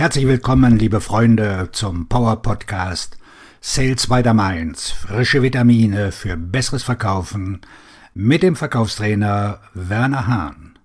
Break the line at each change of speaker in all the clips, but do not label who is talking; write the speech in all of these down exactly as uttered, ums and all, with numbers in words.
Herzlich willkommen, liebe Freunde, zum Power Podcast Sales by the Mainz. Frische Vitamine für besseres Verkaufen mit dem Verkaufstrainer Werner Hahn.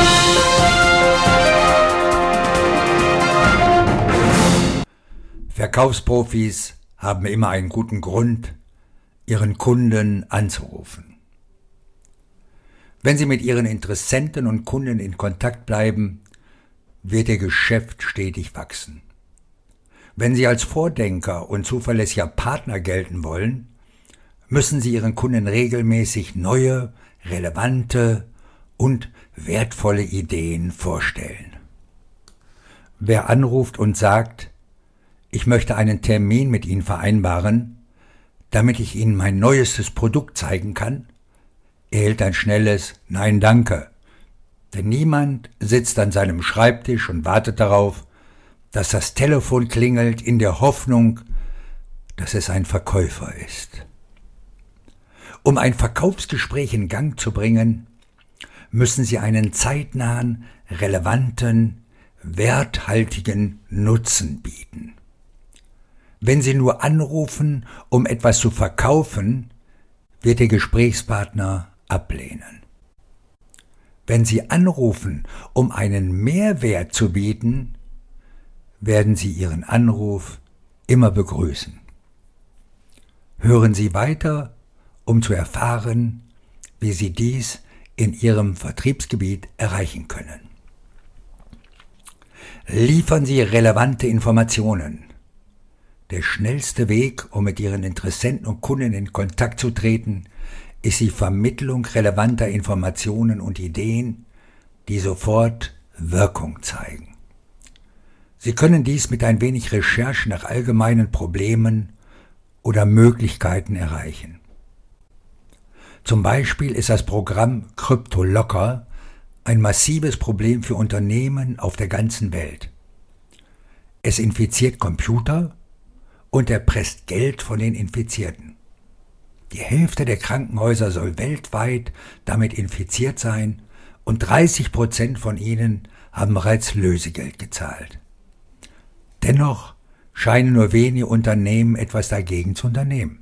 Verkaufsprofis haben immer einen guten Grund, ihren Kunden anzurufen. Wenn sie mit ihren Interessenten und Kunden in Kontakt bleiben, wird ihr Geschäft stetig wachsen. Wenn Sie als Vordenker und zuverlässiger Partner gelten wollen, müssen Sie Ihren Kunden regelmäßig neue, relevante und wertvolle Ideen vorstellen. Wer anruft und sagt, ich möchte einen Termin mit Ihnen vereinbaren, damit ich Ihnen mein neuestes Produkt zeigen kann, erhält ein schnelles Nein, danke. Denn niemand sitzt an seinem Schreibtisch und wartet darauf, dass das Telefon klingelt in der Hoffnung, dass es ein Verkäufer ist. Um ein Verkaufsgespräch in Gang zu bringen, müssen Sie einen zeitnahen, relevanten, werthaltigen Nutzen bieten. Wenn Sie nur anrufen, um etwas zu verkaufen, wird Ihr Gesprächspartner ablehnen. Wenn Sie anrufen, um einen Mehrwert zu bieten, werden Sie Ihren Anruf immer begrüßen. Hören Sie weiter, um zu erfahren, wie Sie dies in Ihrem Vertriebsgebiet erreichen können. Liefern Sie relevante Informationen. Der schnellste Weg, um mit Ihren Interessenten und Kunden in Kontakt zu treten, ist die Vermittlung relevanter Informationen und Ideen, die sofort Wirkung zeigen. Sie können dies mit ein wenig Recherche nach allgemeinen Problemen oder Möglichkeiten erreichen. Zum Beispiel ist das Programm CryptoLocker ein massives Problem für Unternehmen auf der ganzen Welt. Es infiziert Computer und erpresst Geld von den Infizierten. Die Hälfte der Krankenhäuser soll weltweit damit infiziert sein und dreißig Prozent von ihnen haben bereits Lösegeld gezahlt. Dennoch scheinen nur wenige Unternehmen etwas dagegen zu unternehmen.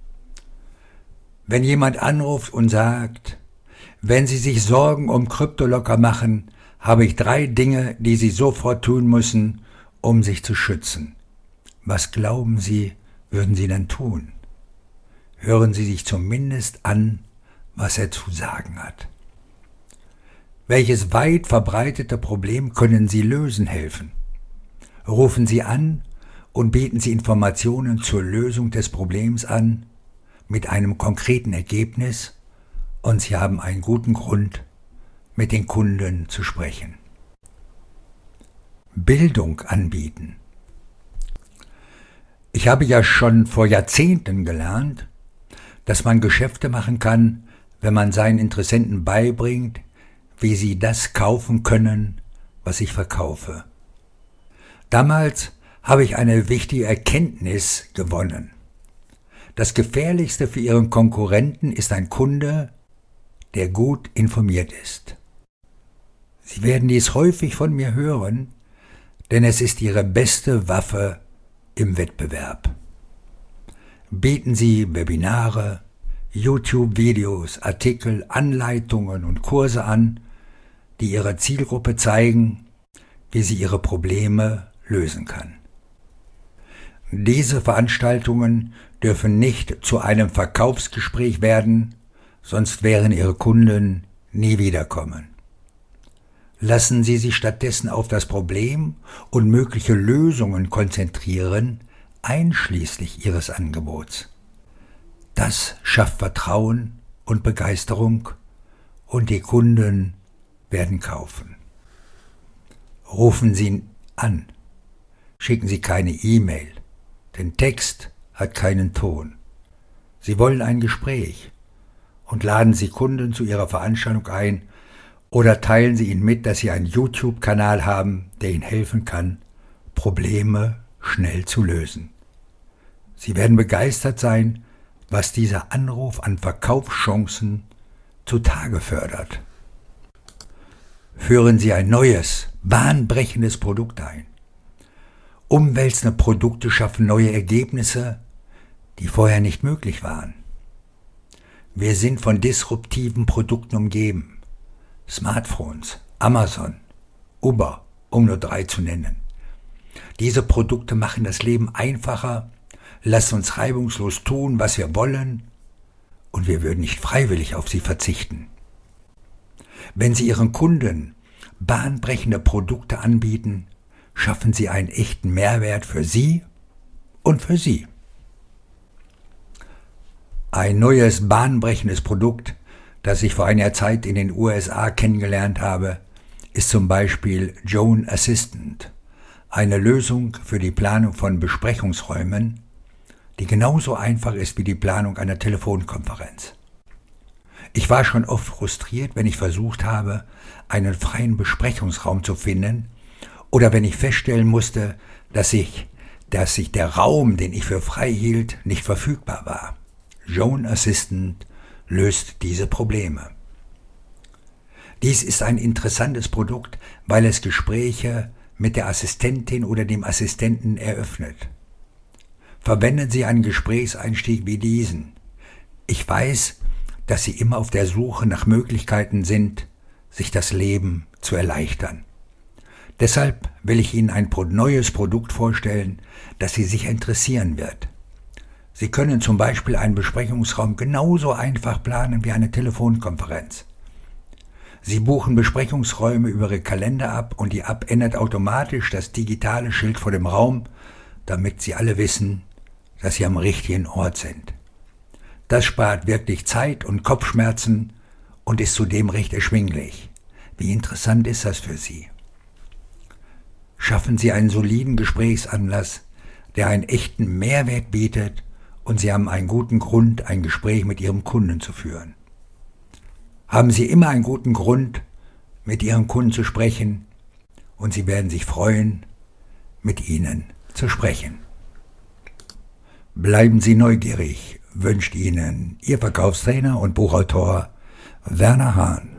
Wenn jemand anruft und sagt, wenn Sie sich Sorgen um CryptoLocker machen, habe ich drei Dinge, die Sie sofort tun müssen, um sich zu schützen. Was glauben Sie, würden Sie dann tun? Hören Sie sich zumindest an, was er zu sagen hat. Welches weit verbreitete Problem können Sie lösen helfen? Rufen Sie an und bieten Sie Informationen zur Lösung des Problems an, mit einem konkreten Ergebnis, und Sie haben einen guten Grund, mit den Kunden zu sprechen. Bildung anbieten. Ich habe ja schon vor Jahrzehnten gelernt, dass man Geschäfte machen kann, wenn man seinen Interessenten beibringt, wie sie das kaufen können, was ich verkaufe. Damals habe ich eine wichtige Erkenntnis gewonnen. Das Gefährlichste für Ihren Konkurrenten ist ein Kunde, der gut informiert ist. Sie werden dies häufig von mir hören, denn es ist Ihre beste Waffe im Wettbewerb. Bieten Sie Webinare, YouTube-Videos, Artikel, Anleitungen und Kurse an, die Ihrer Zielgruppe zeigen, wie sie ihre Probleme lösen kann. Diese Veranstaltungen dürfen nicht zu einem Verkaufsgespräch werden, sonst werden Ihre Kunden nie wiederkommen. Lassen Sie sich stattdessen auf das Problem und mögliche Lösungen konzentrieren, einschließlich Ihres Angebots. Das schafft Vertrauen und Begeisterung und die Kunden werden kaufen. Rufen Sie an. Schicken Sie keine E-Mail, denn Text hat keinen Ton. Sie wollen ein Gespräch und laden Sie Kunden zu Ihrer Veranstaltung ein oder teilen Sie ihnen mit, dass Sie einen YouTube-Kanal haben, der Ihnen helfen kann, Probleme schnell zu lösen. Sie werden begeistert sein, was dieser Anruf an Verkaufschancen zutage fördert. Führen Sie ein neues, bahnbrechendes Produkt ein. Umwälzende Produkte schaffen neue Ergebnisse, die vorher nicht möglich waren. Wir sind von disruptiven Produkten umgeben. Smartphones, Amazon, Uber, um nur drei zu nennen. Diese Produkte machen das Leben einfacher, lassen uns reibungslos tun, was wir wollen, und wir würden nicht freiwillig auf sie verzichten. Wenn Sie Ihren Kunden bahnbrechende Produkte anbieten, schaffen Sie einen echten Mehrwert für Sie und für Sie. Ein neues bahnbrechendes Produkt, das ich vor einiger Zeit in den U S A kennengelernt habe, ist zum Beispiel Joan Assistant, eine Lösung für die Planung von Besprechungsräumen, die genauso einfach ist wie die Planung einer Telefonkonferenz. Ich war schon oft frustriert, wenn ich versucht habe, einen freien Besprechungsraum zu finden, oder wenn ich feststellen musste, dass ich, dass sich der Raum, den ich für frei hielt, nicht verfügbar war. Joan Assistant löst diese Probleme. Dies ist ein interessantes Produkt, weil es Gespräche mit der Assistentin oder dem Assistenten eröffnet. Verwenden Sie einen Gesprächseinstieg wie diesen. Ich weiß, dass Sie immer auf der Suche nach Möglichkeiten sind, sich das Leben zu erleichtern. Deshalb will ich Ihnen ein neues Produkt vorstellen, das Sie sicher interessieren wird. Sie können zum Beispiel einen Besprechungsraum genauso einfach planen wie eine Telefonkonferenz. Sie buchen Besprechungsräume über Ihre Kalender ab und die App ändert automatisch das digitale Schild vor dem Raum, damit Sie alle wissen, dass Sie am richtigen Ort sind. Das spart wirklich Zeit und Kopfschmerzen und ist zudem recht erschwinglich. Wie interessant ist das für Sie? Schaffen Sie einen soliden Gesprächsanlass, der einen echten Mehrwert bietet, und Sie haben einen guten Grund, ein Gespräch mit Ihrem Kunden zu führen. Haben Sie immer einen guten Grund, mit Ihrem Kunden zu sprechen, und Sie werden sich freuen, mit Ihnen zu sprechen. Bleiben Sie neugierig, wünscht Ihnen Ihr Verkaufstrainer und Buchautor Werner Hahn.